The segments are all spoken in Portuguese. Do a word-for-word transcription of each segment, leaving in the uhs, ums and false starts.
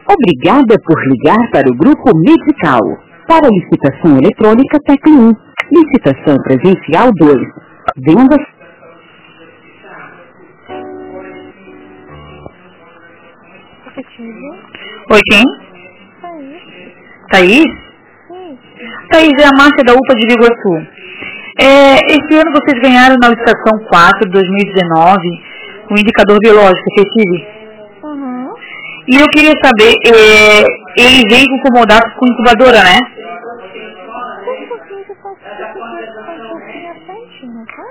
Obrigada por ligar para o Grupo Medical. Para licitação eletrônica, tecle um. Licitação presencial dois. Vendas. Oi, quem? Thaís? Sim. Thaís, é a Márcia da U P A de Biguaçu. É, esse ano vocês ganharam na licitação quatro de dois mil e dezenove o indicador biológico efetivo. Uhum. E eu queria saber, é, ele vem com comodato com incubadora, né? Um pouquinho que eu posso ficar um pouquinho à frente, não tá?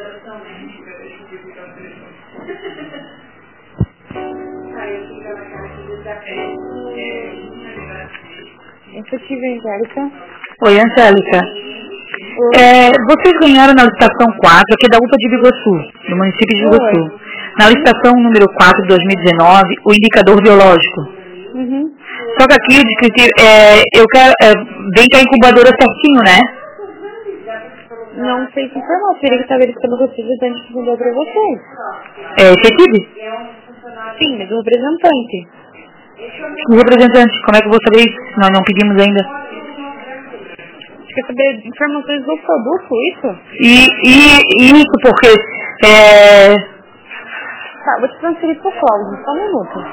Efetiva, Angélica. Oi, Angélica. É, vocês ganharam na licitação quatro, aqui da U P A de Biguaçu, do município de Biguaçu. Na licitação número quatro de dois mil e dezenove, o indicador biológico. Uhum. Só que aqui, é, eu quero, é, vem com a incubadora certinho, né? Não sei se informar, teria que estar verificando o representante que mandou para vocês. É efetivo? Sim, mas o representante. O representante, como é que eu vou saber isso? Nós não pedimos ainda. Quer saber informações do produto, isso? E, e, e isso porque... É... Tá, vou te transferir pro Cláudio, só um minuto.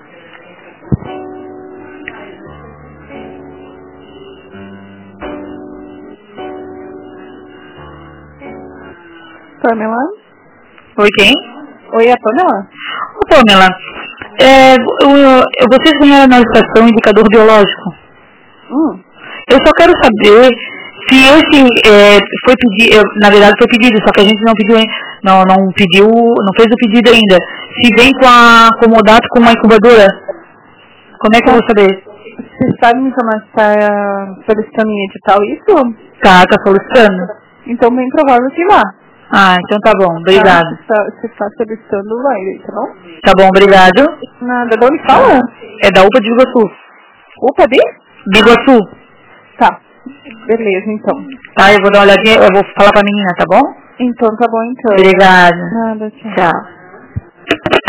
Pamela? Oi, quem? Oi, a Pamela? Ô, Pamela, é, eu, vocês ganharam na licitação indicador biológico. Hum. Eu só quero saber se esse é, foi pedido, na verdade foi pedido, só que a gente não pediu, não, não pediu, não fez o pedido ainda. Se vem com a comodato com uma incubadora, como é que eu vou saber? Você sabe me informar se está solicitando em edital isso? Tá, tá solicitando? Então bem provável que vá. Ah, então tá bom, obrigado. Tá, se está solicitando, vai, tá bom? Tá bom, obrigado. Nada, de onde fala? É da U P A de Biguaçu. U P A de? Biguaçu. Tá, beleza então. Tá, eu vou dar uma olhadinha, eu vou falar pra menina, tá bom? Então tá bom então. Obrigada. Nada, tchau. Tchau.